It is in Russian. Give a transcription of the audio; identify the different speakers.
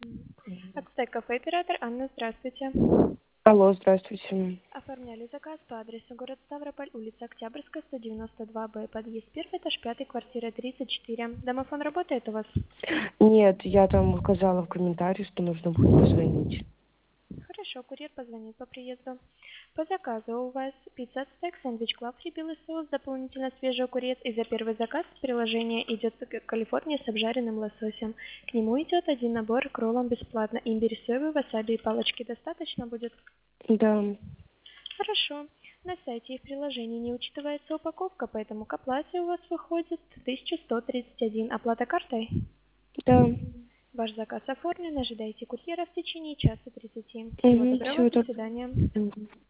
Speaker 1: Ацтек кафе оператор Анна, здравствуйте.
Speaker 2: Алло, здравствуйте.
Speaker 1: Оформляли заказ по адресу город Ставрополь, улица Октябрьская, 192Б, подъезд 1, этаж 5, квартира 34. Домофон работает у вас?
Speaker 2: Нет, я там указала в комментарии, что нужно будет позвонить.
Speaker 1: Хорошо, курьер позвонит по приезду. По заказу у вас пицца Ацтек, сэндвич Клафри, белый соус, дополнительно свежий огурец. И за первый заказ в приложении идет Калифорния с обжаренным лососем. К нему идет один набор к роллам бесплатно. Имбирь, соевый, васаби и палочки достаточно будет?
Speaker 2: Да,
Speaker 1: Хорошо. На сайте и в приложении не учитывается упаковка, поэтому к оплате у вас выходит 1131. Оплата картой?
Speaker 2: да.
Speaker 1: Ваш заказ оформлен. Ожидайте курьера в течение часа 30. Всего доброго.
Speaker 2: Всего
Speaker 1: До
Speaker 2: доброго.
Speaker 1: свидания.